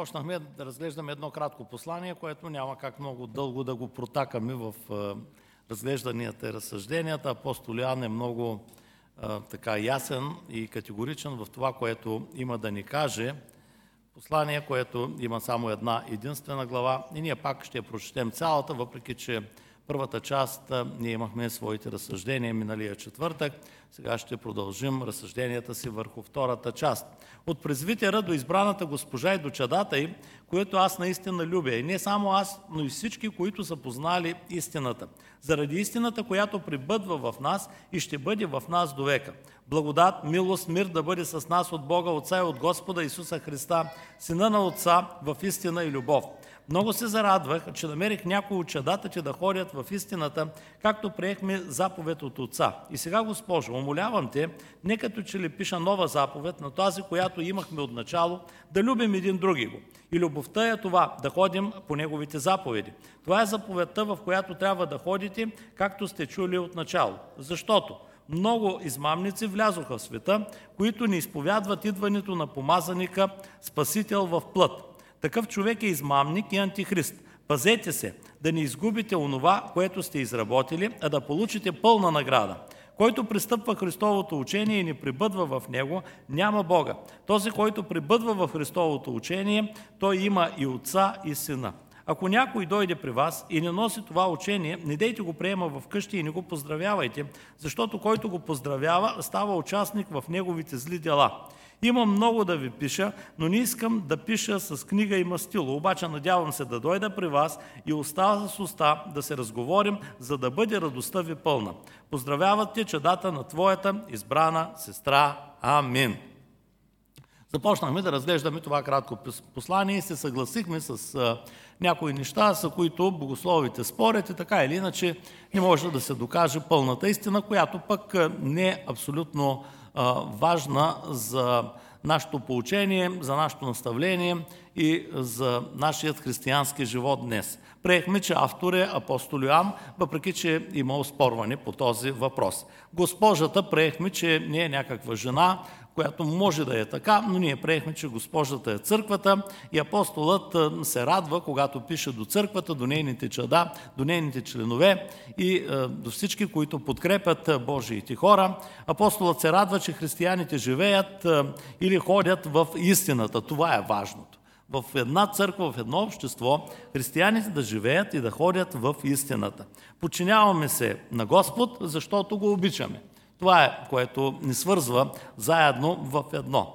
Започнахме да разглеждаме едно кратко послание, което няма как много дълго да го протакаме в разглежданията и разсъжденията. Апостол Йоан е много така ясен и категоричен в това, което има да ни каже. Послание, което има само една единствена глава и ние пак ще я прочетем цялата, въпреки че първата част ние имахме своите разсъждения миналия четвъртък. Сега ще продължим разсъжденията си върху втората част. От презвитера до избраната госпожа и до чадата й, което аз наистина любя. И не само аз, но и всички, които са познали истината. Заради истината, която прибъдва в нас и ще бъде в нас до века. Благодат, милост, мир да бъде с нас от Бога Отца и от Господа Исуса Христа, Сина на Отца, в истина и любов. Много се зарадвах, че намерих някои от чадата ти да ходят в истината, както приехме заповед от Отца. И сега, Госпожо, умолявам те, не като че ли пиша нова заповед, на тази, която имахме от начало, да любим един други го. И любовта е това, да ходим по неговите заповеди. Това е заповедта, в която трябва да ходите, както сте чули от начало. Защото много измамници влязоха в света, които не изповядват идването на помазаника, Спасител в плът. Такъв човек е измамник и антихрист. Пазете се, да не изгубите онова, което сте изработили, а да получите пълна награда. Който пристъпва Христовото учение и не прибъдва в него, няма Бога. Този, който прибъдва в Христовото учение, той има и Отца, и Сина. Ако някой дойде при вас и не носи това учение, не дейте го приема в къщи и не го поздравявайте, защото който го поздравява, става участник в неговите зли дела. Имам много да ви пиша, но не искам да пиша с книга и мастило. Обаче надявам се да дойда при вас и уста с уста да се разговорим, за да бъде радостта ви пълна. Поздравяват те чадата на твоята избрана сестра. Амин. Започнахме да разглеждаме това кратко послание и се съгласихме с някои неща, за които богословите спорят и така или иначе не може да се докаже пълната истина, която пък не е абсолютно важна за нашето поучение, за нашето наставление и за нашият християнски живот днес. Приехме, че автор е апостол Йоан, въпреки че има оспорване по този въпрос. Госпожата приехме, че не е някаква жена, която може да е така, но ние приехме, че госпожата е църквата и апостолът се радва, когато пише до църквата, до нейните чада, до нейните членове и до всички, които подкрепят Божиите хора. Апостолът се радва, че християните живеят или ходят в истината. Това е важното. В една църква, в едно общество, християните да живеят и да ходят в истината. Подчиняваме се на Господ, защото го обичаме. Това е, което ни свързва заедно в едно.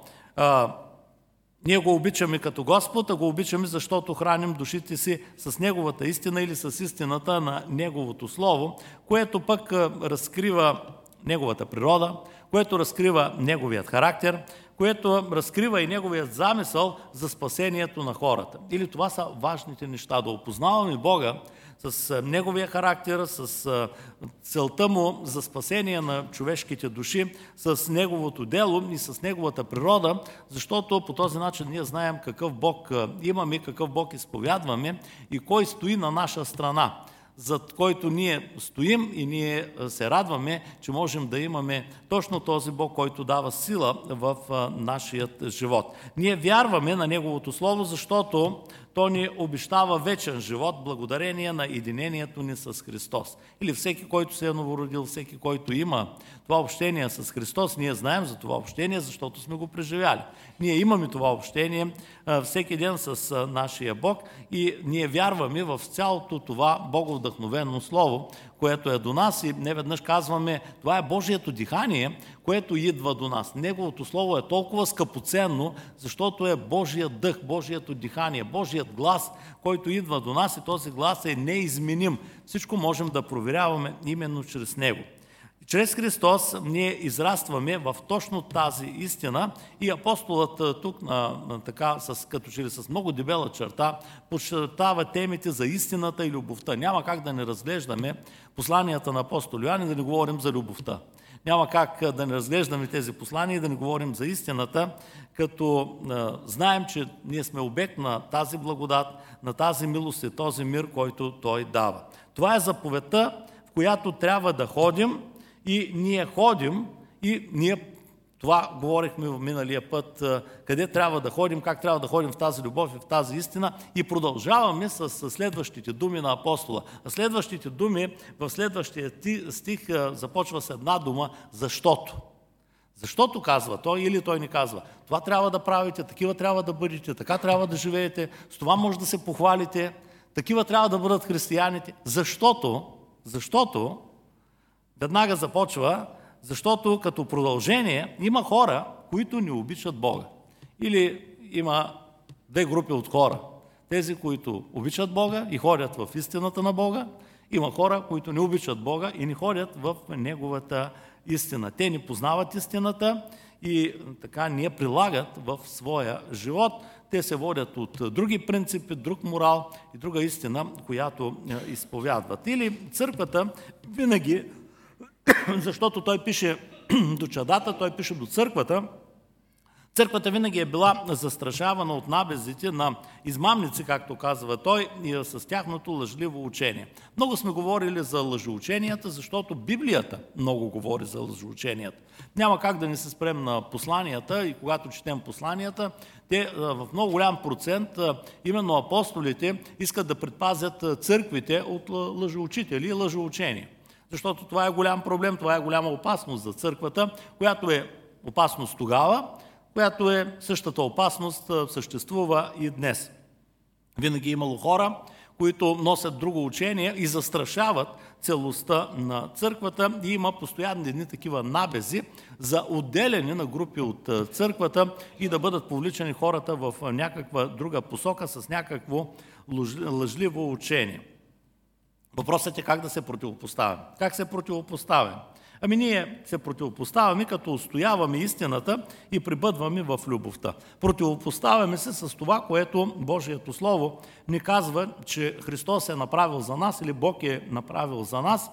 Ние го обичаме като Господ, а го обичаме, защото храним душите си с Неговата истина или с истината на Неговото Слово, което пък разкрива Неговата природа, което разкрива Неговият характер, което разкрива и Неговият замисъл за спасението на хората. Или това са важните неща, да опознаваме Бога с Неговия характер, с целта Му за спасение на човешките души, с Неговото дело и с Неговата природа, защото по този начин ние знаем какъв Бог имаме, какъв Бог изповядваме и кой стои на наша страна, зад който ние стоим и ние се радваме, че можем да имаме точно този Бог, който дава сила в нашият живот. Ние вярваме на Неговото Слово, защото то ни обещава вечен живот, благодарение на единението ни с Христос. Или всеки, който се е новородил, всеки, който има това общение с Христос, ние знаем за това общение, защото сме го преживяли. Ние имаме това общение всеки ден с нашия Бог и ние вярваме в цялото това боговдъхновено Слово, което е до нас и неведнъж казваме, това е Божието дихание, което идва до нас. Неговото Слово е толкова скъпоценно, защото е Божият дъх, Божието дихание, Божият глас, който идва до нас и този глас е неизменим. Всичко можем да проверяваме именно чрез него. Чрез Христос ние израстваме в точно тази истина и апостолът тук, така, като че ли с много дебела черта, подчертава темите за истината и любовта. Няма как да не разглеждаме посланията на апостол Йоан и да не говорим за любовта. Няма как да не разглеждаме тези послания и да не говорим за истината, като знаем, че ние сме обект на тази благодат, на тази милост и този мир, който Той дава. Това е заповедта, в която трябва да ходим и ние ходим и ние Това говорихме в миналия път, къде трябва да ходим, как трябва да ходим в тази любов и в тази истина. И продължаваме с следващите думи на апостола. А следващите думи в следващия стих започва с една дума «защото». Защото казва той или той не казва. Това трябва да правите, такива трябва да бъдете, така трябва да живеете, с това може да се похвалите, такива трябва да бъдат християните. Защото веднага започва, защото като продължение има хора, които не обичат Бога. Или има две групи от хора. Тези, които обичат Бога и ходят в истината на Бога. Има хора, които не обичат Бога и не ходят в Неговата истина. Те не познават истината и така не я прилагат в своя живот. Те се водят от други принципи, друг морал и друга истина, която изповядват. Или църквата винаги, защото той пише до чадата, той пише до църквата, църквата винаги е била застрашавана от набезите на измамници, както казва той, и с тяхното лъжливо учение. Много сме говорили за лъжеученията, защото Библията много говори за лъжеученията. Няма как да не се спрем на посланията и когато четем посланията, те в много голям процент, именно апостолите, искат да предпазят църквите от лъжеучители и лъжеучения. Защото това е голям проблем, това е голяма опасност за църквата, която е опасност тогава, която е същата опасност, съществува и днес. Винаги е имало хора, които носят друго учение и застрашават целостта на църквата и има постоянни едни такива набези за отделяне на групи от църквата и да бъдат повличани хората в някаква друга посока с някакво лъжливо учение. Въпросът е как да се противопоставим. Как се противопоставим? Ами ние се противопоставяме, като устояваме истината и прибъдваме в любовта. Противопоставяме се с това, което Божието Слово ни казва, че Христос е направил за нас или Бог е направил за нас.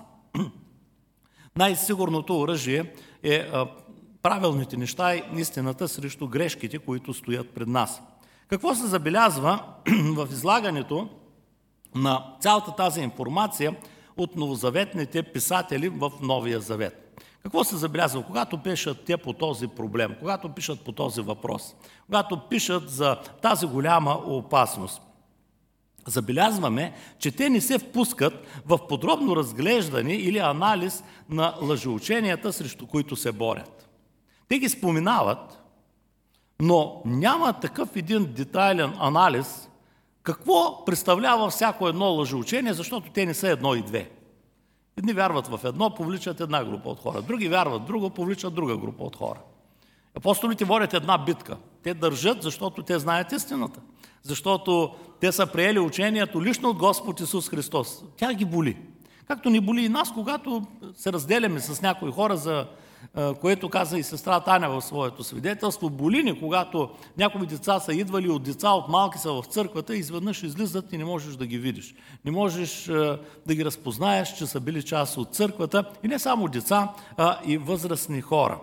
Най-сигурното оръжие е правилните неща и истината срещу грешките, които стоят пред нас. Какво се забелязва в излагането на цялата тази информация от новозаветните писатели в Новия Завет? Какво се забелязва, когато пишат те по този проблем, когато пишат по този въпрос, когато пишат за тази голяма опасност? Забелязваме, че те не се впускат в подробно разглеждане или анализ на лъжеученията, срещу които се борят. Те ги споменават, но няма такъв един детайлен анализ какво представлява всяко едно лъжеучение, защото те не са едно и две. Едни вярват в едно, повличат една група от хора. Други вярват друго, повличат друга група от хора. Апостолите водят една битка. Те държат, защото те знаят истината. Защото те са приели учението лично от Господ Исус Христос. Тя ги боли. Както ни боли и нас, когато се разделяме с някои хора, за което каза и сестра Таня в своето свидетелство. Боли ни, когато някои деца са идвали от деца, от малки са в църквата и изведнъж излизат и не можеш да ги видиш. Не можеш да ги разпознаеш, че са били част от църквата и не само деца, а и възрастни хора.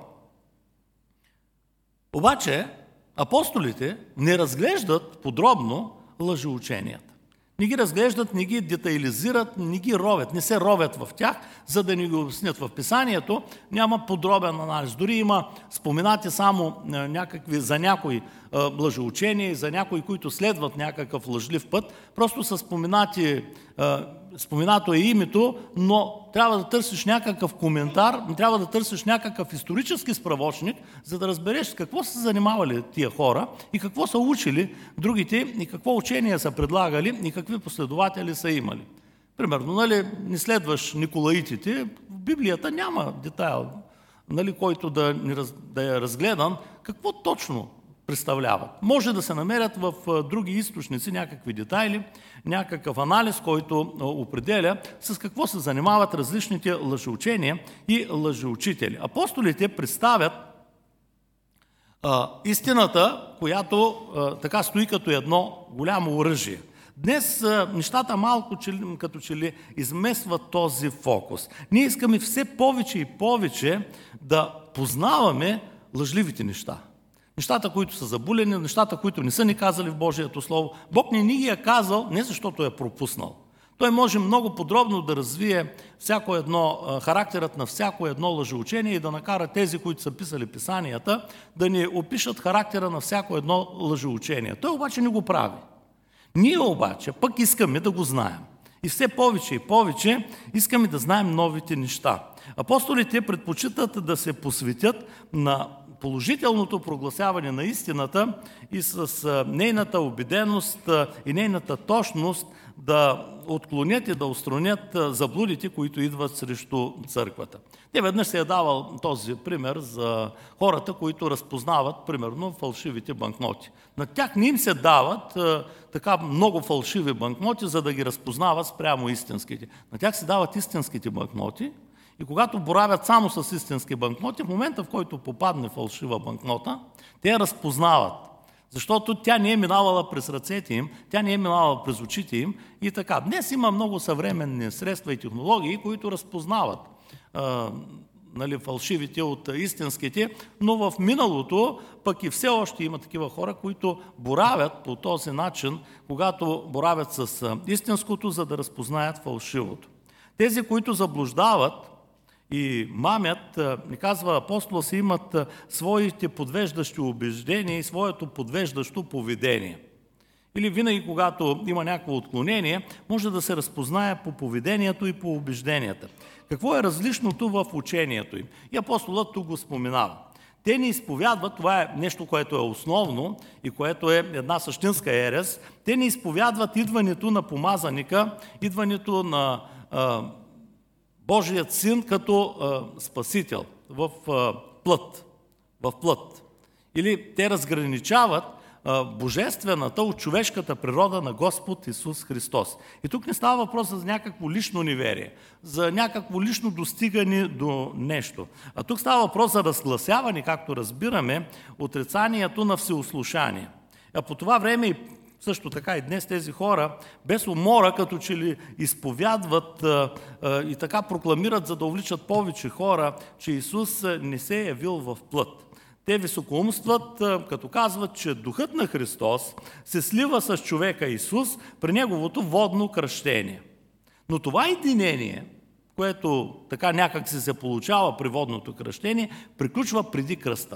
Обаче апостолите не разглеждат подробно лъжеученията. Не ги разглеждат, не ги детайлизират, не ги ровят, не се ровят в тях, за да ни ги обяснят. В Писанието няма подробен анализ. Дори има споменати само някакви за някои лъжеучения и за някои, които следват някакъв лъжлив път. Просто са споменато е името, но трябва да търсиш някакъв коментар, трябва да търсиш някакъв исторически справочник, за да разбереш с какво са занимавали тия хора и какво са учили другите и какво учения са предлагали и какви последователи са имали. Примерно, не следваш Николаитите, в Библията няма детайл, който да е разгледан, какво точно представляват. Може да се намерят в други източници някакви детайли, някакъв анализ, който определя с какво се занимават различните лъжеучения и лъжеучители. Апостолите представят истината, която така стои като едно голямо оръжие. Днес нещата малко като че ли изместват този фокус. Ние искаме все повече и повече да познаваме лъжливите неща. Нещата, които са забулени, нещата, които не са ни казали в Божието Слово. Бог не ни ги е казал не защото е пропуснал. Той може много подробно да развие характерът на всяко едно лъжеучение и да накара тези, които са писали писанията, да ни опишат характера на всяко едно лъжеучение. Той обаче не го прави. Ние обаче пък искаме да го знаем. И все повече и повече искаме да знаем новите неща. Апостолите предпочитат да се посветят на положителното прогласяване на истината и с нейната убеденост и нейната точност да отклонят и да устранят заблудите, които идват срещу църквата. Те веднъж се е давал този пример за хората, които разпознават, примерно, фалшивите банкноти. На тях не им се дават така много фалшиви банкноти, за да ги разпознават спрямо истинските. На тях се дават истинските банкноти и когато боравят само с истински банкноти, в момента, в който попадне фалшива банкнота, те я разпознават. Защото тя не е минавала през ръцете им, тя не е минавала през очите им и така. Днес има много съвременни средства и технологии, които разпознават фалшивите от истинските, но в миналото пък и все още има такива хора, които боравят по този начин, когато боравят с истинското, за да разпознаят фалшивото. Тези, които заблуждават и мамят, ни казва апостола, си имат своите подвеждащи убеждения и своето подвеждащо поведение. Или винаги, когато има някакво отклонение, може да се разпознае по поведението и по убежденията. Какво е различното в учението им? И апостолът тук го споменава. Те не изповядват, това е нещо, което е основно и което е една същинска ерес, те не изповядват идването на помазаника, идването на Божият син като спасител в плът. Или те разграничават божествената от човешката природа на Господ Исус Христос. И тук не става въпрос за някакво лично неверие, за някакво лично достигане до нещо. А тук става въпрос за разгласяване, както разбираме, отрицанието на всеослушание. А по това време и също така и днес тези хора без умора, като че ли изповядват и така прокламират, за да увличат повече хора, че Исус не се е явил в плът. Те високоумстват, като казват, че духът на Христос се слива с човека Исус при неговото водно кръщение. Но това единение, което така някак се получава при водното кръщение, приключва преди кръста.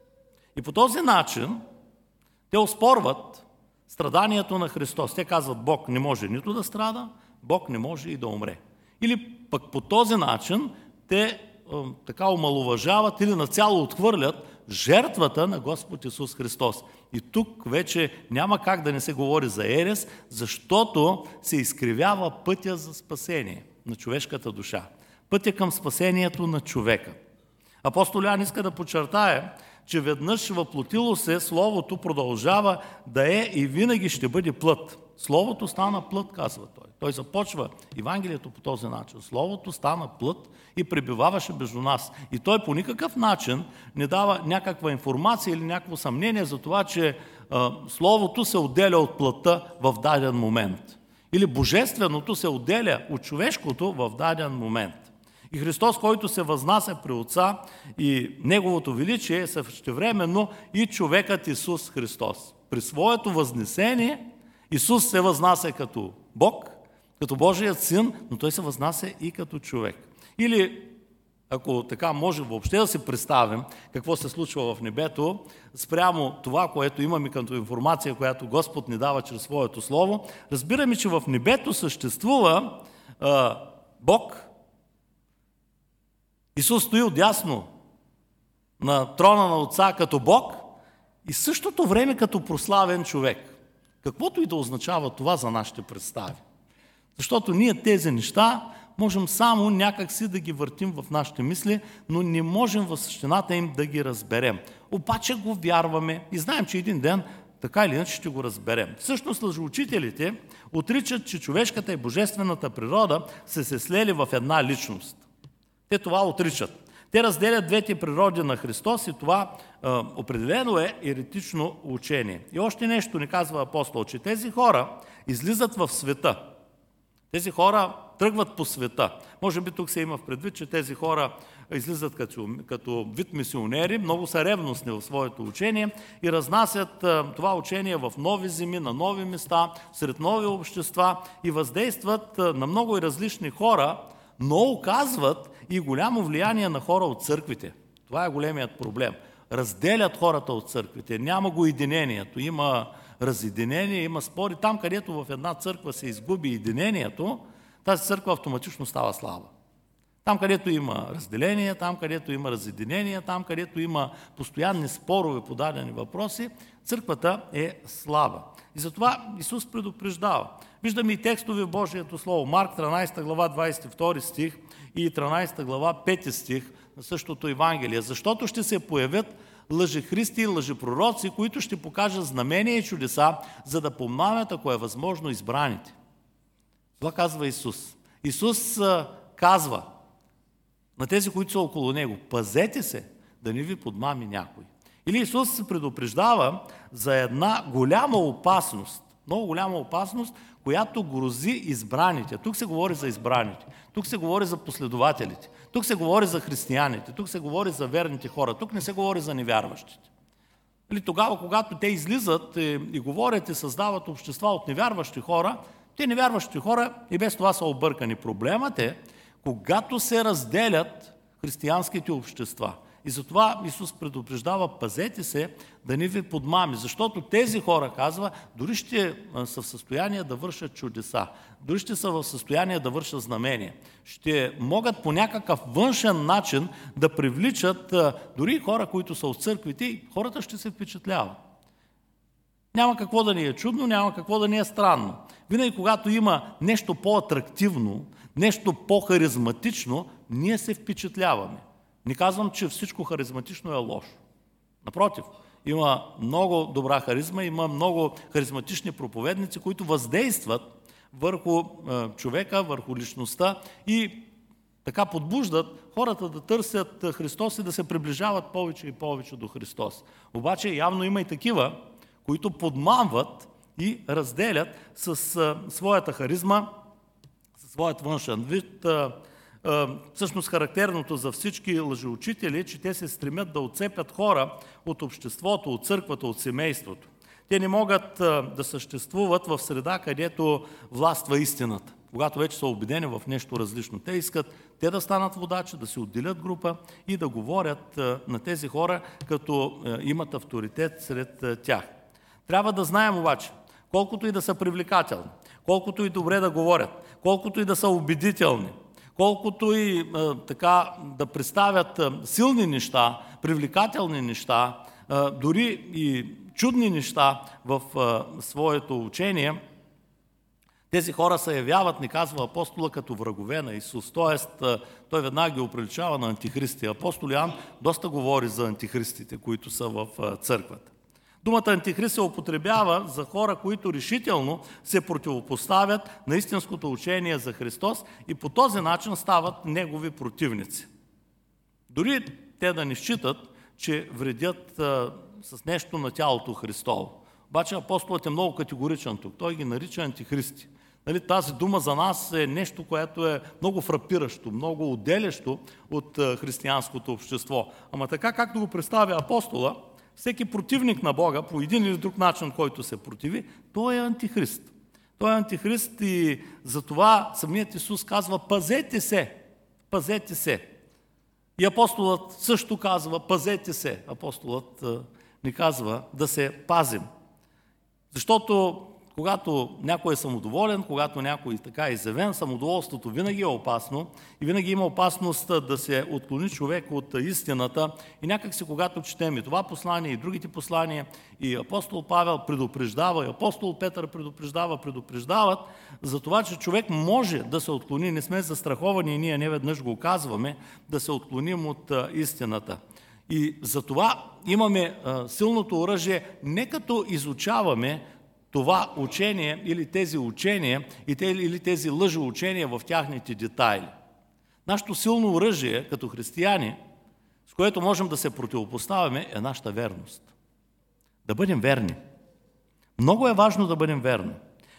И по този начин те оспорват страданието на Христос. Те казват, Бог не може нито да страда, Бог не може и да умре. Или пък по този начин те така омаловажават или нацяло отхвърлят жертвата на Господ Исус Христос. И тук вече няма как да не се говори за ерес, защото се изкривява пътя за спасение на човешката душа. Пътя към спасението на човека. Апостол Йоан иска да подчертае, че веднъж въплотило се, Словото продължава да е и винаги ще бъде плът. Словото стана плът, казва той. Той започва Евангелието по този начин. Словото стана плът и пребиваваше между нас. И той по никакъв начин не дава някаква информация или някакво съмнение за това, че Словото се отделя от плътта в даден момент. Или Божественото се отделя от човешкото в даден момент. И Христос, който се възнася при Отца и Неговото величие е същевременно и човекът Исус Христос. При своето възнесение Исус се възнася като Бог, като Божият син, но Той се възнася и като човек. Или, ако така може въобще да си представим какво се случва в небето, спрямо това, което имаме като информация, която Господ ни дава чрез Своето Слово, разбираме, че в небето съществува Бог. Исус стои отдясно на трона на Отца като Бог и в същото време като прославен човек. Каквото и да означава това за нашите представи. Защото ние тези неща можем само някакси да ги въртим в нашите мисли, но не можем в същината им да ги разберем. Обаче го вярваме и знаем, че един ден така или иначе ще го разберем. Всъщност лъжеучителите отричат, че човешката и божествената природа са се слели в една личност. Те това отричат. Те разделят двете природи на Христос и това определено е еретично учение. И още нещо ни казва апостол, че тези хора излизат в света. Тези хора тръгват по света. Може би тук се има в предвид, че тези хора излизат като вид мисионери, много са ревностни в своето учение и разнасят това учение в нови земи, на нови места, сред нови общества и въздействат на много и различни хора, но оказват и голямо влияние на хора от църквите. Това е големият проблем. Разделят хората от църквите. Няма го единението. Има разединение, има спори. Там, където в една църква се изгуби единението, тази църква автоматично става слаба. Там, където има разделение, там, където има разединение, там, където има постоянни спорове по дадени въпроси, църквата е слаба. И затова Исус предупреждава. Виждаме и текстове в Божието Слово. Марк 13 глава 22 стих и 13 глава 5 стих на същото Евангелие. Защото ще се появят лъжехристи и лъжепророци, които ще покажат знамения и чудеса, за да помамят, ако е възможно, избраните. Това казва Исус. Исус казва на тези, които са около Него: пазете се да не ви подмами някой. Или Исус се предупреждава за една голяма опасност, много голяма опасност, която грози избраните. Тук се говори за избраните, тук се говори за последователите, тук се говори за християните, тук се говори за верните хора, тук не се говори за невярващите. Или тогава, когато те излизат и говорят и създават общества от невярващи хора, те невярващи хора и без това са объркани. Проблемът е, когато се разделят християнските общества. И затова Исус предупреждава: пазете се да не ви подмами, защото тези хора, казва, дори ще са в състояние да вършат чудеса, дори ще са в състояние да вършат знамения. Ще могат по някакъв външен начин да привличат дори хора, които са от църквите, и хората ще се впечатляват. Няма какво да ни е чудно, няма какво да ни е странно. Винаги, когато има нещо по-атрактивно, нещо по-харизматично, ние се впечатляваме. Не казвам, че всичко харизматично е лошо. Напротив, има много добра харизма, има много харизматични проповедници, които въздействат върху човека, върху личността и така подбуждат хората да търсят Христос и да се приближават повече и повече до Христос. Обаче явно има и такива, които подмамват и разделят с своята харизма, със своят външен вид. Всъщност характерното за всички лъжеучители е, че те се стремят да отцепят хора от обществото, от църквата, от семейството. Те не могат да съществуват в среда, където властва истината, когато вече са убедени в нещо различно. Те искат те да станат водачи, да се отделят група и да говорят на тези хора, като имат авторитет сред тях. Трябва да знаем обаче, колкото и да са привлекателни, колкото и добре да говорят, колкото и да са убедителни, колкото и така да представят силни неща, привлекателни неща, дори и чудни неща в своето учение, тези хора се явяват, ни казва апостола, като врагове на Исус. Тоест, той веднага ги оприличава на антихристи. Апостол Йоан доста говори за антихристите, които са в църквата. Думата антихрист се употребява за хора, които решително се противопоставят на истинското учение за Христос и по този начин стават негови противници. Дори те да не считат, че вредят с нещо на тялото Христово. Обаче апостолът е много категоричен тук. Той ги нарича антихристи. Тази дума за нас е нещо, което е много фрапиращо, много отделящо от християнското общество. Ама така, както го представя апостола, всеки противник на Бога, по един или друг начин, който се противи, той е антихрист. Той е антихрист и затова самият Исус казва: пазете се, пазете се. И апостолът също казва: пазете се. Апостолът ни казва да се пазим. Защото когато някой е самодоволен, когато някой така е изявен, самодоволството винаги е опасно и винаги има опасност да се отклони човек от истината. И някак си, когато четем и това послание, и другите послания, и апостол Павел предупреждава, и апостол Петър предупреждават за това, че човек може да се отклони. Не сме застраховани и ние неведнъж го казваме, да се отклоним от истината. И за това имаме силното оръжие, не като изучаваме това учение или тези учения или тези лъжеучения в тяхните детайли. Нашето силно оръжие като християни, с което можем да се противопоставяме, е нашата верност. Да бъдем верни. Много е важно да бъдем верни.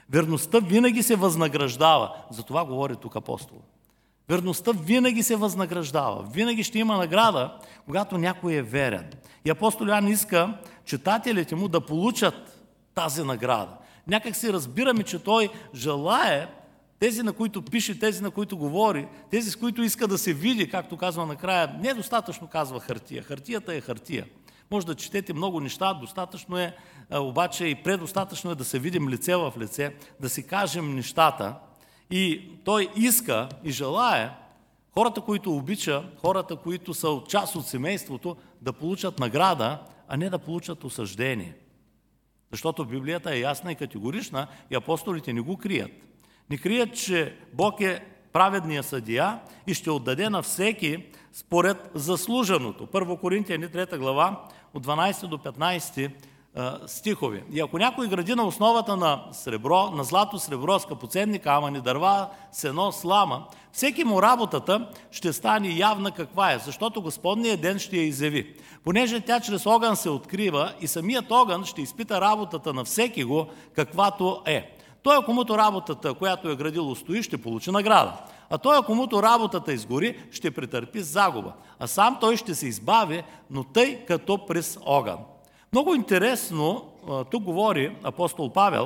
Верността винаги се възнаграждава. За това говори тук апостол. Верността винаги се възнаграждава. Винаги ще има награда, когато някой е верен. И апостол Йоан иска читателите му да получат тази награда. Някак си разбираме, че той желае тези, на които пише, тези, на които говори, тези, с които иска да се види, както казва накрая, не е достатъчно казва хартия. Хартията е хартия. Може да четете много неща, достатъчно е, обаче и предостатъчно е да се видим лице в лице, да си кажем нещата. И той иска и желае хората, които обича, хората, които са част от семейството, да получат награда, а не да получат осъждение. Защото Библията е ясна и категорична и апостолите не го крият. Не крият, че Бог е праведния съдия и ще отдаде на всеки според заслуженото. 1 Коринтияни 3 глава от 12 до 15 стихове. И ако някой гради на основата на сребро, на злато, сребро, скъпоценни камъни, дърва, сено, слама, всеки му работата ще стане явна каква е, защото Господният ден ще я изяви. Понеже тя чрез огън се открива и самият огън ще изпита работата на всеки го, каквато е. Той, комуто работата, която е градило, стои, ще получи награда. А той, комуто работата изгори, ще претърпи загуба. А сам той ще се избави, но тъй като през огън. Много интересно, тук говори апостол Павел,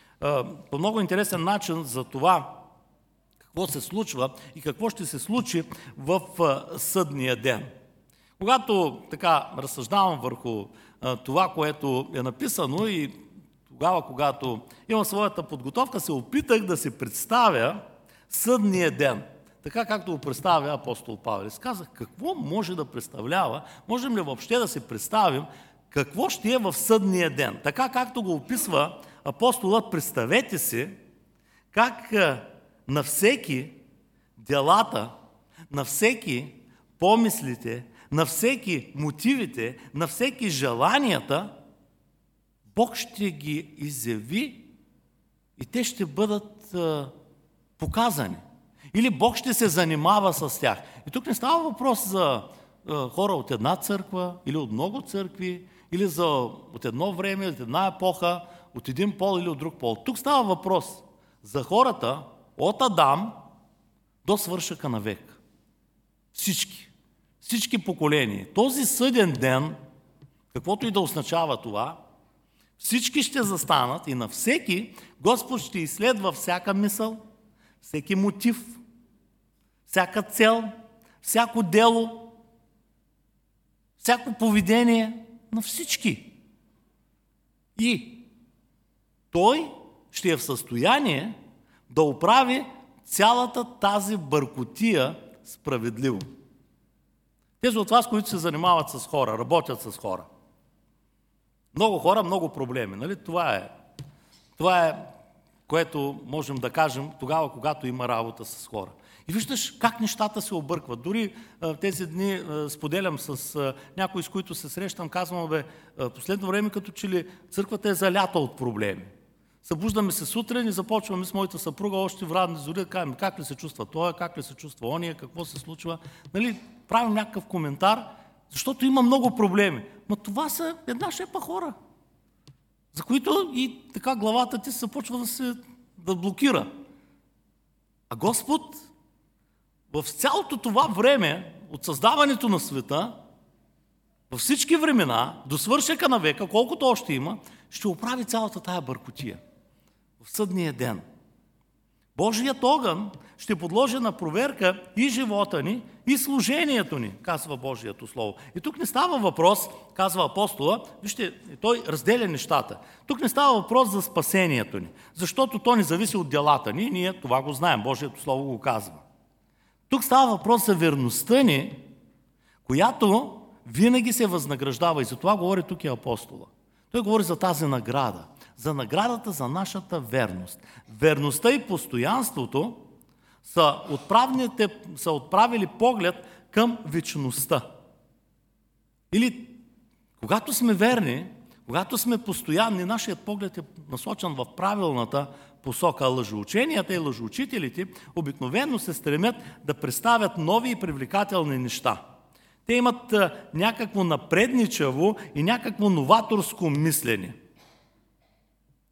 по много интересен начин за това, какво се случва и какво ще се случи в съдния ден. Когато така разсъждавам върху това, което е написано и тогава, когато имам своята подготовка, се опитах да си представя съдния ден. Така както го представя апостол Павел. И казах, какво може да представлява, можем ли въобще да си представим какво ще е в съдния ден. Така както го описва апостолът, представете си как на всеки делата, на всеки помислите, на всеки мотивите, на всеки желанията, Бог ще ги изяви и те ще бъдат показани. Или Бог ще се занимава с тях. И тук не става въпрос за хора от една църква или от много църкви, или от едно време, от една епоха, от един пол или от друг пол. Тук става въпрос за хората от Адам до свършъка на век. Всички поколения. Този съден ден, каквото и да означава това, всички ще застанат и на всеки Господ ще изследва всяка мисъл, всеки мотив, всяка цел, всяко дело, всяко поведение на всички. И той ще е в състояние да оправи цялата тази бъркотия справедливо. Тези от вас, които се занимават с хора, работят с хора. Много хора, много проблеми. Нали? Това е, което можем да кажем тогава, когато има работа с хора. И виждаш как нещата се объркват. Дори тези дни споделям с някои, с които се срещам, казвам, последно време като че ли църквата е залята от проблеми. Събуждаме се сутрин и започваме с моята съпруга още в ранни зори да кажем как ли се чувства той, как ли се чувства ония, какво се случва. Нали? Правим някакъв коментар, защото има много проблеми. Но това са една шепа хора, за които и така главата ти се започва да блокира. А Господ в цялото това време, от създаването на света, във всички времена, до свършека на века, колкото още има, ще оправи цялата тая бъркотия. В съдния ден. Божият огън ще подложи на проверка и живота ни, и служението ни, казва Божието Слово. И тук не става въпрос, казва апостола, вижте, той разделя нещата. Тук не става въпрос за спасението ни, защото то не зависи от делата ни, ние това го знаем, Божието Слово го казва. Тук става въпрос за верността ни, която винаги се възнаграждава. И за това говори тук и апостола. Той говори за тази награда. За наградата за нашата верност. Верността и постоянството са отправили поглед към вечността. Или когато сме верни, когато сме постоянни, нашият поглед е насочен в правилната посока. Лъжеученията и лъжеучителите обикновено се стремят да представят нови и привлекателни неща. Те имат някакво напредничаво и някакво новаторско мислене.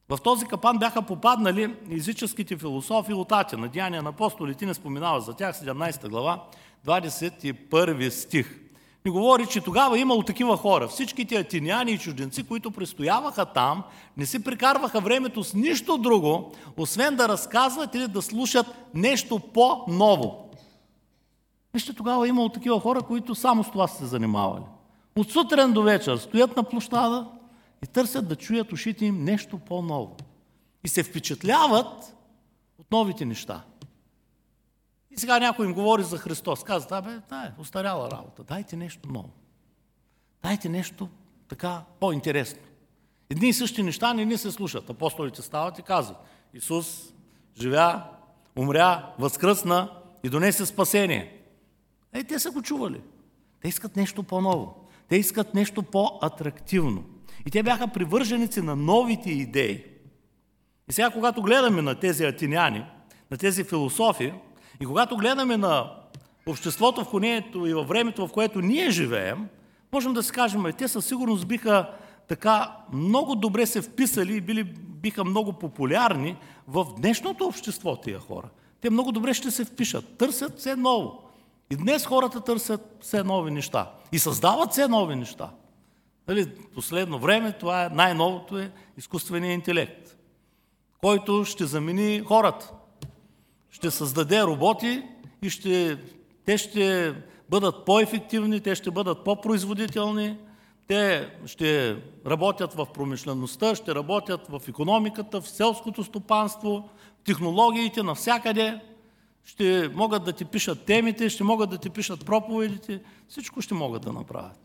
В този капан бяха попаднали езическите философи от Атина. Деяния на апостолите не споменава за тях, 17 глава, 21 стих. Ни говори, че тогава имало такива хора. Всичките атиняни и чужденци, които престояваха там, не си прекарваха времето с нищо друго, освен да разказват или да слушат нещо по-ново. Вижте, тогава имало такива хора, които само с това са се занимавали. От сутрин до вечер стоят на площада и търсят да чуят ушите им нещо по-ново. И се впечатляват от новите неща. И сега някой им говори за Христос. Казва, остаряла работа. Дайте нещо ново. Дайте нещо така по-интересно. Едни и същи неща не ни се слушат. Апостолите стават и казват: Исус живя, умря, възкръсна и донесе спасение. Те са го чували. Те искат нещо по-ново. Те искат нещо по-атрактивно. И те бяха привърженици на новите идеи. И сега, когато гледаме на тези атиняни, на тези философи, и когато гледаме на обществото в което и във времето, в което ние живеем, можем да си кажем, те със сигурност биха така много добре се вписали и биха много популярни в днешното общество тия хора. Те много добре ще се впишат, търсят все ново. И днес хората търсят все нови неща. И създават все нови неща. Последно време това е най-новото е изкуственият интелект, който ще замени хората. Ще създаде роботи и те ще бъдат по-ефективни, те ще бъдат по-производителни, те ще работят в промишлеността, ще работят в икономиката, в селското стопанство, в технологиите, навсякъде. Ще могат да ти пишат темите, ще могат да ти пишат проповедите, всичко ще могат да направят.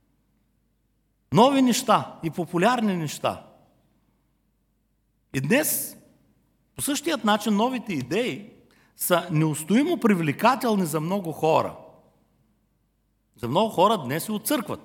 Нови неща и популярни неща. И днес, по същият начин, новите идеи са неустоимо привлекателни за много хора. За много хора днес и от църквата.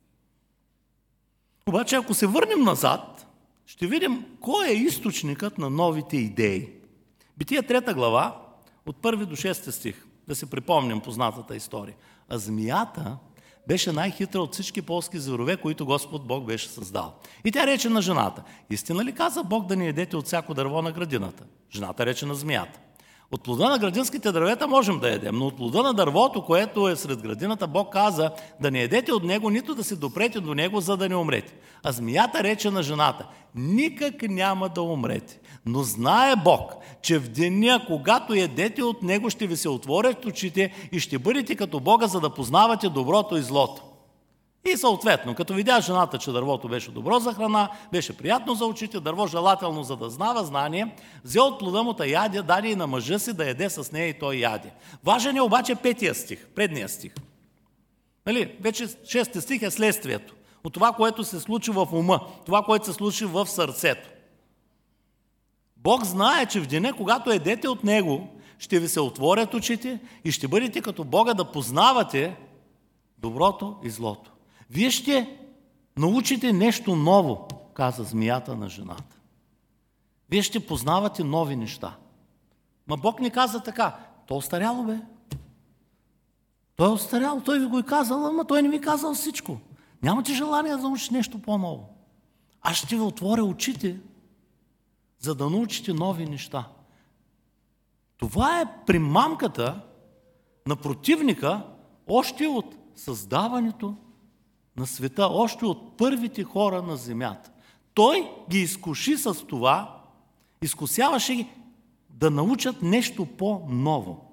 Обаче, ако се върнем назад, ще видим кой е източникът на новите идеи. Бития 3 глава, от 1 до 6 стих, да си припомним познатата история. А змията беше най-хитра от всички полски зверове, които Господ Бог беше създал. И тя рече на жената: истина ли каза Бог да не ядете от всяко дърво на градината? Жената рече на змията: от плода на градинските дървета можем да ядем, но от плода на дървото, което е сред градината, Бог каза да не ядете от него, нито да се допрете до него, за да не умрете. А змията рече на жената: никак няма да умрете, но знае Бог, че в деня, когато ядете от него, ще ви се отворят очите и ще бъдете като Бога, за да познавате доброто и злото. И съответно, като видя жената, че дървото беше добро за храна, беше приятно за очите, дърво желателно за да знава знание, взе от плода му та яде, даде и на мъжа си да яде с нея и той яде. Важен е обаче 5 стих, предния стих. Вече 6 стих е следствието от това, което се случи в ума, това, което се случи в сърцето. Бог знае, че в деня, когато едете от него, ще ви се отворят очите и ще бъдете като Бога да познавате доброто и злото. Вие ще научите нещо ново, каза змията на жената. Вие ще познавате нови неща. Ма Бог не каза така: то остаряло бе. Той е остарял, той ви го е казал, ама той не ви казал всичко. Нямате желание да научиш нещо по-ново. Аз ще ви отворя очите, за да научите нови неща. Това е примамката на противника още от създаването на света, още от първите хора на земята. Той ги изкуши с това, изкусяваше ги да научат нещо по-ново.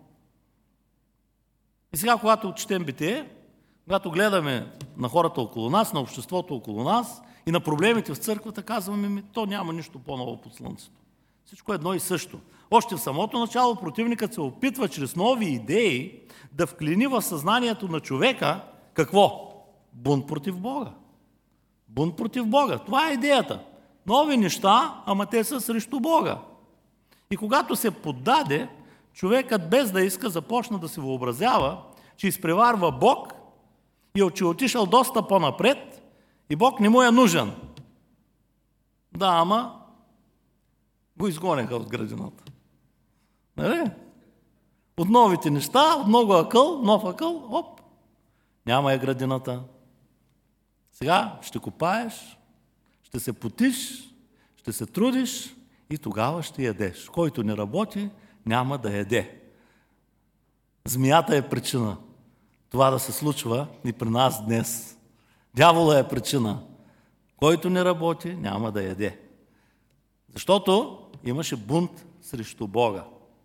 И сега, когато четем Битие, когато гледаме на хората около нас, на обществото около нас и на проблемите в църквата, казваме: то няма нищо по-ново под слънцето. Всичко е едно и също. Още в самото начало противникът се опитва чрез нови идеи да вклини в съзнанието на човека какво? Бунт против Бога. Бунт против Бога. Това е идеята. Нови неща, ама те са срещу Бога. И когато се поддаде, човекът без да иска започна да се въобразява, че изпреварва Бог и че отишъл доста по-напред и Бог не му е нужен. Да, ама го изгоняха от градината. Нали? От новите неща, от много акъл, нов акъл, оп, няма я градината. Сега ще копаеш, ще се потиш, ще се трудиш и тогава ще ядеш. Който не работи, няма да яде. Змията е причина това да се случва и при нас днес. Дявола е причина. Който не работи, няма да яде. Защото имаше бунт срещу Бога.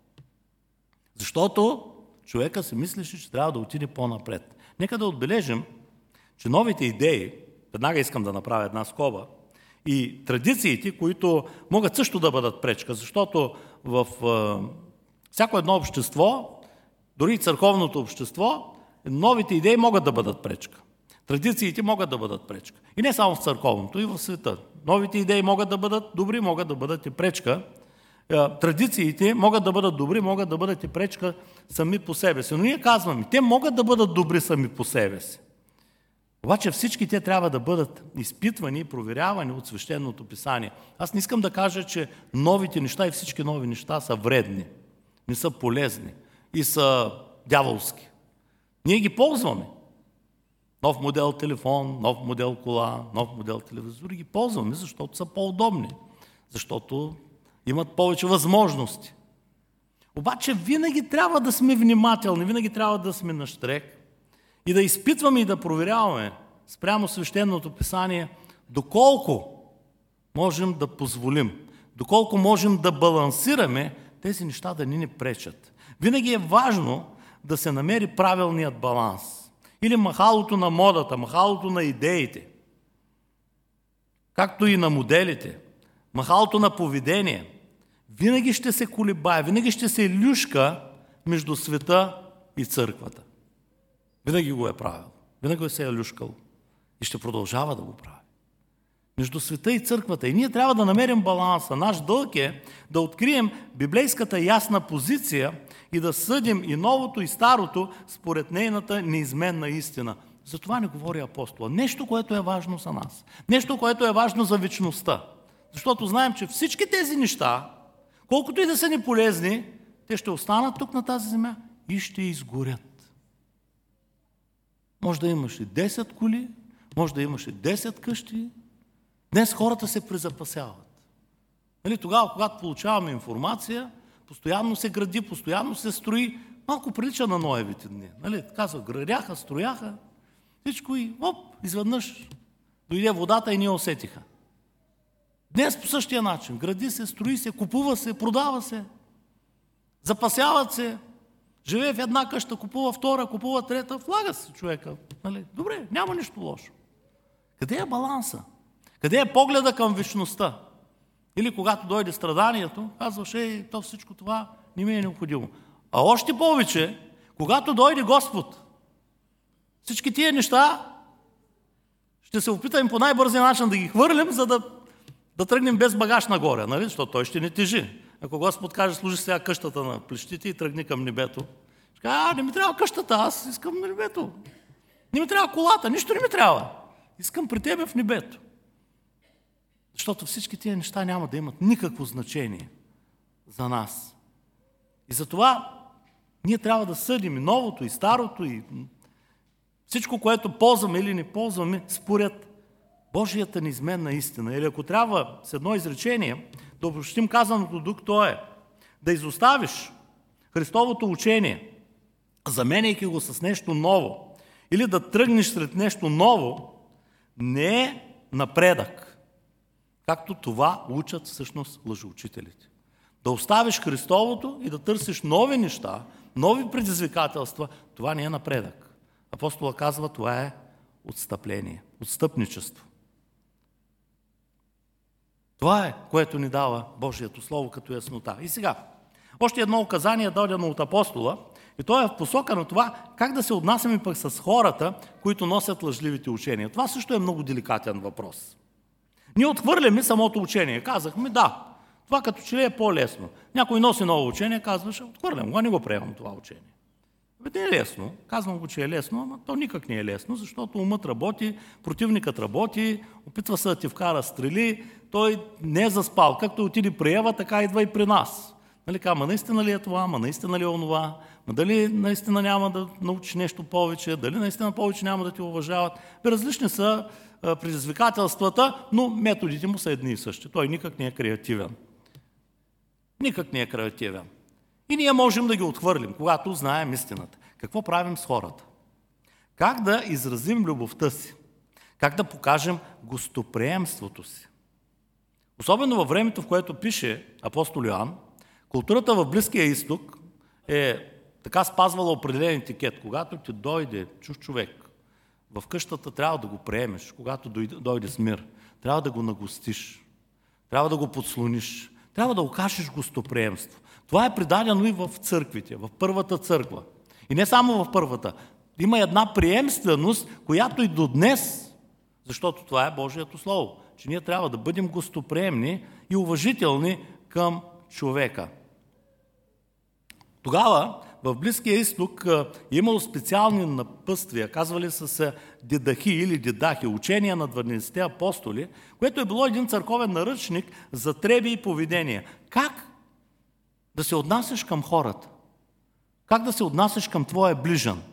Защото човека си мислеше, че трябва да отиде по-напред. Нека да отбележим, че новите идеи, веднага искам да направя една скоба, и традициите, които могат също да бъдат пречка, защото в всяко едно общество, дори и църковното общество, новите идеи могат да бъдат пречка. Традициите могат да бъдат пречка. И не само в църковното, и в света. Новите идеи могат да бъдат добри, могат да бъдат и пречка. Традициите могат да бъдат добри, могат да бъдат и пречка сами по себе си. Но ние казваме, те могат да бъдат добри сами по себе си. Обаче всички те трябва да бъдат изпитвани и проверявани от свещеното писание. Аз не искам да кажа, че новите неща и всички нови неща са вредни, не са полезни и са дяволски. Ние ги ползваме. Нов модел телефон, нов модел кола, нов модел телевизор ги ползваме, защото са по-удобни, защото имат повече възможности. Обаче винаги трябва да сме внимателни, винаги трябва да сме нащрек и да изпитваме и да проверяваме спрямо свещеното писание доколко можем да позволим, доколко можем да балансираме тези неща да ни пречат. Винаги е важно да се намери правилният баланс. Или махалото на модата, махалото на идеите, както и на моделите, махалото на поведение, винаги ще се колебае, винаги ще се люшка между света и църквата. Винаги го е правил, винаги се е люшкал и ще продължава да го прави. Между света и църквата. И ние трябва да намерим баланса. Наш дълг е да открием библейската ясна позиция и да съдим и новото, и старото според нейната неизменна истина. За това не говори апостола. Нещо, което е важно за нас. Нещо, което е важно за вечността. Защото знаем, че всички тези неща, колкото и да са ни полезни, те ще останат тук на тази земя и ще изгорят. Може да имаш и 10 коли, може да имаш и 10 къщи. Днес хората се презапасяват. Нали, тогава, когато получаваме информация, постоянно се гради, постоянно се строи. Малко прилича на Ноевите дни. Нали, казва, градяха, строяха, всичко и изведнъж дойде водата и ние усетиха. Днес по същия начин. Гради се, строи се, купува се, продава се, запасяват се, живее в една къща, купува втора, купува трета, влага се човека. Нали? Добре, няма нищо лошо. Къде е баланса? Къде е погледа към вечността? Или когато дойде страданието, казваш, то всичко това не ми е необходимо. А още повече, когато дойде Господ, всички тия неща ще се опитаме по най-бързия начин да ги хвърлим, за да тръгнем без багаж нагоре, нали? Защото той ще не тежи. Ако Господ каже, служи сега къщата на плещите и тръгни към небето, ще каже, не ми трябва къщата, аз искам на небето. Не ми трябва колата, нищо не ми трябва. Искам при тебе в небето. Защото всички тия неща няма да имат никакво значение за нас. И затова ние трябва да съдим и новото, и старото, и всичко, което ползваме или не ползваме, според Божията неизменна истина. Или ако трябва с едно изречение да обобщим казаното тук, то е да изоставиш Христовото учение, заменяйки го с нещо ново, или да тръгнеш сред нещо ново, не е напредък. Както това учат всъщност лъжеучителите. Да оставиш Христовото и да търсиш нови неща, нови предизвикателства, това не е напредък. Апостола казва, това е отстъпление, отстъпничество. Това е, което ни дава Божието Слово като яснота. И сега, още едно указание дадено от апостола, и то е в посока на това, как да се отнасяме пък с хората, които носят лъжливите учения. Това също е много деликатен въпрос. Ние отхвърляме самото учение. Казахме, да, това като че ли е по-лесно. Някой носи ново учение, казваш, отхвърлям го, не го приемам това учение. Не е лесно. Казвам го, че е лесно, но то никак не е лесно, защото умът работи, противникът работи, опитва се да ти вкара стрели, той не е заспал. Както отиде при Ева, така идва и при нас. Нали, ама наистина ли е това, ама наистина ли е онова, ма дали наистина няма да научиш нещо повече, дали наистина повече няма да те уважават. Различни са предизвикателствата, но методите му са едни и същи. Той никак не е креативен. Никак не е креативен. И ние можем да ги отхвърлим, когато знаем истината. Какво правим с хората? Как да изразим любовта си? Как да покажем гостоприемството си? Особено във времето, в което пише апостол Йоан, културата в Близкия изток е така спазвала определен етикет. Когато ти дойде чуж човек, в къщата трябва да го приемеш, когато дойде с мир. Трябва да го нагостиш, трябва да го подслониш, трябва да окажеш гостоприемство. Това е придадено и в църквите, в първата църква. И не само в първата. Има една приемственост, която и до днес, защото това е Божието Слово, че ние трябва да бъдем гостоприемни и уважителни към човека. Тогава в Близкия изток е имало специални напътствия, казвали са се дедахи или дедахи, учения на 12 апостоли, което е било един църковен наръчник за треби и поведение. Как да се отнасяш към хората? Как да се отнасяш към твоя ближен?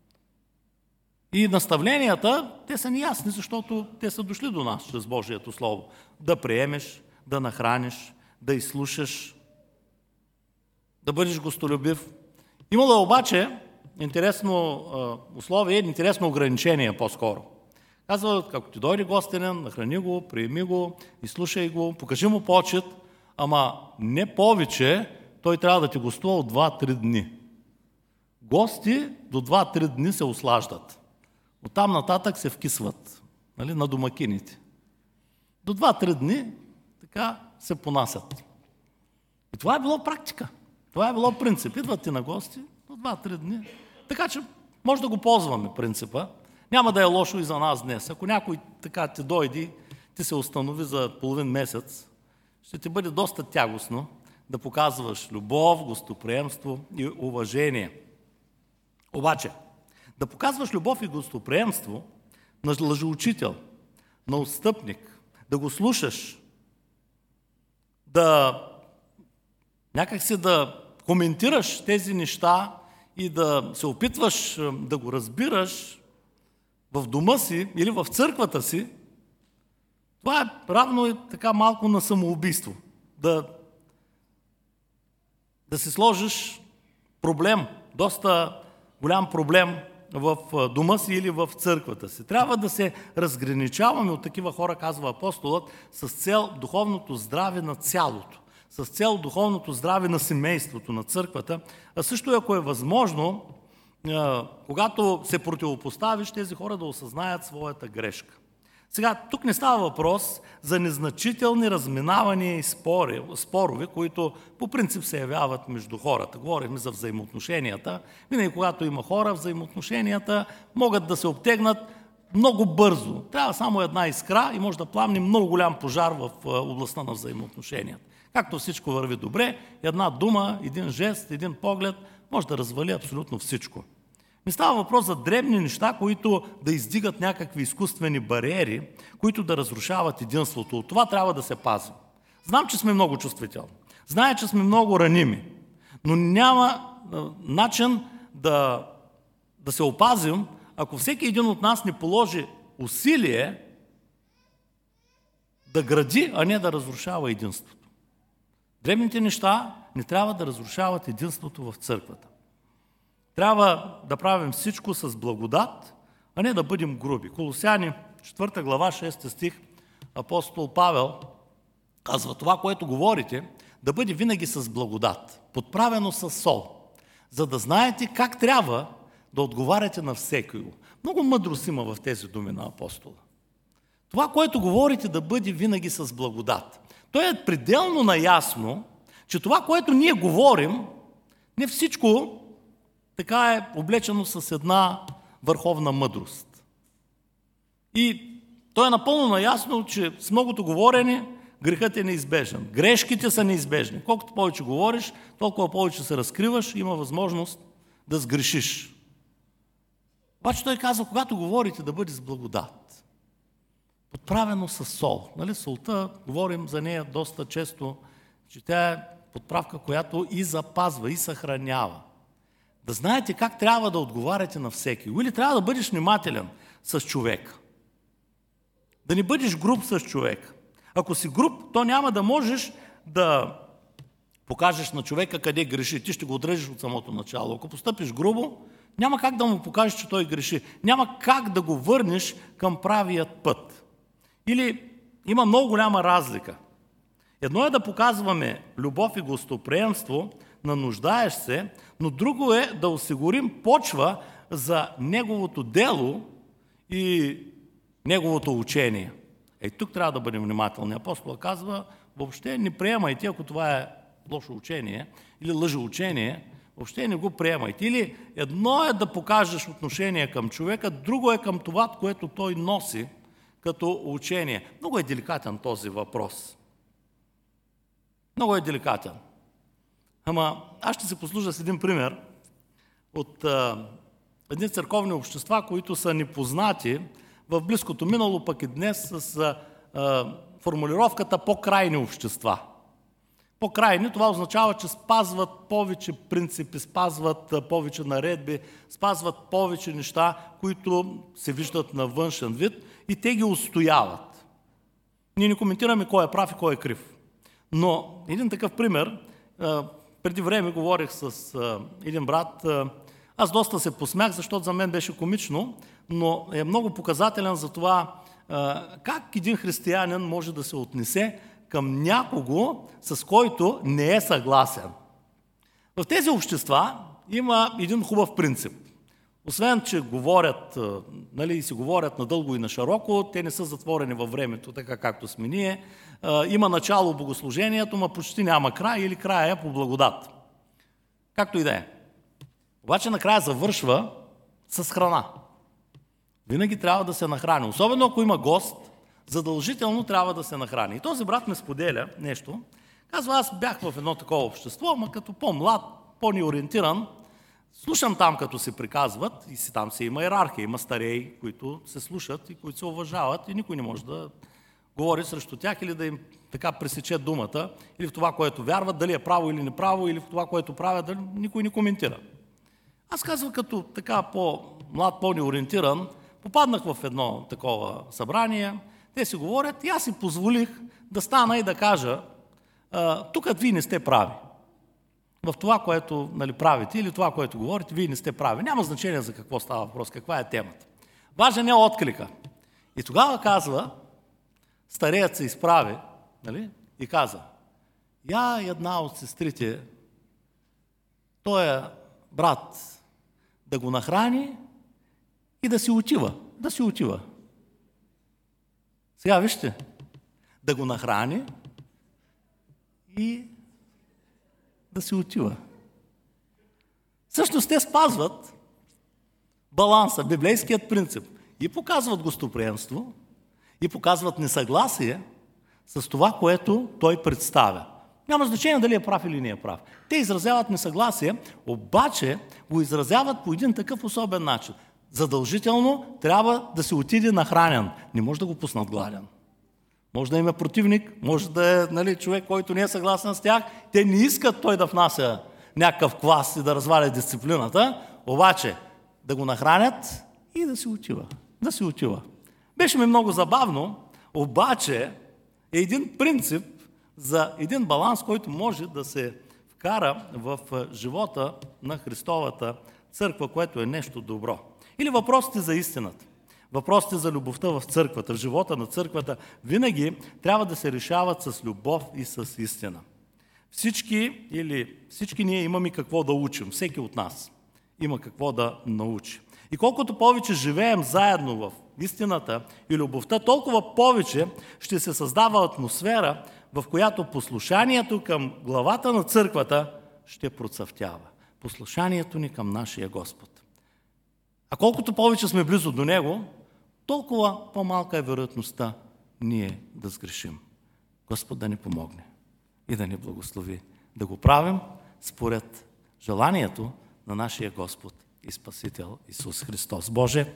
И наставленията, те са неясни, защото те са дошли до нас чрез Божието Слово. Да приемеш, да нахраниш, да изслушаш, да бъдеш гостолюбив. Имало обаче интересно условие, интересно ограничение по-скоро. Казва, ако ти дойде гостенен, нахрани го, приеми го, изслушай го, покажи му почет, ама не повече, той трябва да ти гостува от 2-3 дни. Гости до 2-3 дни се услаждат. Оттам нататък се вкисват, нали, на домакините. До 2-3 дни така се понасят. И това е било практика. Това е било принцип. Идват ти на гости до 2-3 дни. Така че може да го ползваме принципа. Няма да е лошо и за нас днес. Ако някой така ти дойде, ти се установи за половин месец, ще ти бъде доста тягостно да показваш любов, гостоприемство и уважение. Обаче, да показваш любов и гостоприемство на лъжеучител, на отстъпник, да го слушаш, някак си да коментираш тези неща и да се опитваш да го разбираш в дома си или в църквата си, това е равно и така малко на самоубийство. Да си сложиш проблем, доста голям проблем в дома си или в църквата си. Трябва да се разграничаваме от такива хора, казва апостолът, с цел духовното здраве на цялото, с цел духовното здраве на семейството, на църквата, а също ако е възможно, когато се противопоставиш, тези хора да осъзнаят своята грешка. Сега, тук не става въпрос за незначителни разминавания и спорове, които по принцип се явяват между хората. Говорихме за взаимоотношенията. Винаги, когато има хора, взаимоотношенията могат да се обтегнат много бързо. Трябва само една искра и може да пламне много голям пожар в областта на взаимоотношенията. Както всичко върви добре, една дума, един жест, един поглед може да развали абсолютно всичко. Не става въпрос за дребни неща, които да издигат някакви изкуствени бариери, които да разрушават единството. От това трябва да се пазим. Знам, че сме много чувствителни. Зная, че сме много раними. Но няма начин да се опазим, ако всеки един от нас не положи усилие да гради, а не да разрушава единството. Дребните неща не трябва да разрушават единството в църквата. Трябва да правим всичко с благодат, а не да бъдем груби. Колосяни, 4 глава, 6 стих, апостол Павел казва, това, което говорите, да бъде винаги с благодат, подправено с сол, за да знаете как трябва да отговаряте на всекиго. Много мъдрост има в тези думи на апостола. Това, което говорите, да бъде винаги с благодат. Той е пределно наясно, че това, което ние говорим, не всичко така е облечено с една върховна мъдрост. И той е напълно наясно, че с многото говорене грехът е неизбежен. Грешките са неизбежни. Колкото повече говориш, толкова повече се разкриваш, има възможност да сгрешиш. Обаче той казва, когато говорите, да бъде с благодат. Подправено с сол. Нали, солта, говорим за нея доста често, че тя е подправка, която и запазва, и съхранява. Да знаете как трябва да отговаряте на всеки. Или трябва да бъдеш внимателен с човека. Да не бъдеш груб с човека. Ако си груб, то няма да можеш да покажеш на човека къде греши. Ти ще го отрежеш от самото начало. Ако постъпиш грубо, няма как да му покажеш, че той греши. Няма как да го върнеш към правият път. Или има много голяма разлика. Едно е да показваме любов и гостоприемство на нуждаещ се, но друго е да осигурим почва за неговото дело и неговото учение. Тук трябва да бъдем внимателни. Апостол казва, въобще не приемайте, ако това е лошо учение или лъжеучение, въобще не го приемайте. Или едно е да покажеш отношение към човека, друго е към това, което той носи като учение. Много е деликатен този въпрос. Много е деликатен. Ама аз ще се послужа с един пример от едни църковни общества, които са непознати в близкото минало, пък и днес с формулировката по-крайни общества. По-крайни, това означава, че спазват повече принципи, спазват повече наредби, спазват повече неща, които се виждат на външен вид и те ги устояват. Ние не коментираме кой е прав и кой е крив. Но един такъв пример, преди време говорих с един брат, аз доста се посмях, защото за мен беше комично, но е много показателен за това как един християнин може да се отнесе към някого, с който не е съгласен. В тези общества има един хубав принцип. Освен, че говорят, и си говорят надълго и на широко, те не са затворени във времето, така както сме ние. Има начало богослужението, но почти няма край или края е по благодат. Както и да е. Обаче накрая завършва с храна. Винаги трябва да се нахрани. Особено ако има гост, задължително трябва да се нахрани. И този брат ме споделя нещо. Казва, аз бях в едно такова общество, ама като по-млад, по-неориентиран, слушам там, като се приказват, и там си има иерархия, има стареи, които се слушат и които се уважават и никой не може да говори срещу тях или да им така пресече думата, или в това, което вярват, дали е право или неправо, или в това, което правят, дали никой не коментира. Аз казвам, като така по-млад, по-неориентиран, попаднах в едно такова събрание, те си говорят и аз си позволих да стана и да кажа, тук вие не сте прави. В това, което правите или това, което говорите, вие не сте прави. Няма значение за какво става въпрос, каква е темата. Важен е отклика. И тогава казва, стареят се изправи, и каза, една от сестрите, той е брат, да го нахрани и да си отива. Да си отива. Сега вижте, да го нахрани и да си отива. Всъщност те спазват баланса, библейският принцип. И показват гостоприемство, и показват несъгласие с това, което той представя. Няма значение дали е прав или не е прав. Те изразяват несъгласие, обаче го изразяват по един такъв особен начин. Задължително трябва да се отиде нахранен. Не може да го пуснат гладен. Може да им е противник, може да е човек, който не е съгласен с тях. Те не искат той да внася някакъв квас и да разваля дисциплината, обаче да го нахранят и да си отива. Да си отива. Беше ми много забавно, обаче е един принцип за един баланс, който може да се вкара в живота на Христовата църква, което е нещо добро. Или въпросите за истината. Въпросите за любовта в църквата, в живота на църквата, винаги трябва да се решават с любов и с истина. Всички ние имаме какво да учим, всеки от нас има какво да научи. И колкото повече живеем заедно в истината и любовта, толкова повече ще се създава атмосфера, в която послушанието към главата на църквата ще процъфтява. Послушанието ни към нашия Господ. А колкото повече сме близо до Него, толкова по-малка е вероятността ние да сгрешим. Господ да ни помогне и да ни благослови. Да го правим според желанието на нашия Господ и Спасител Исус Христос. Боже,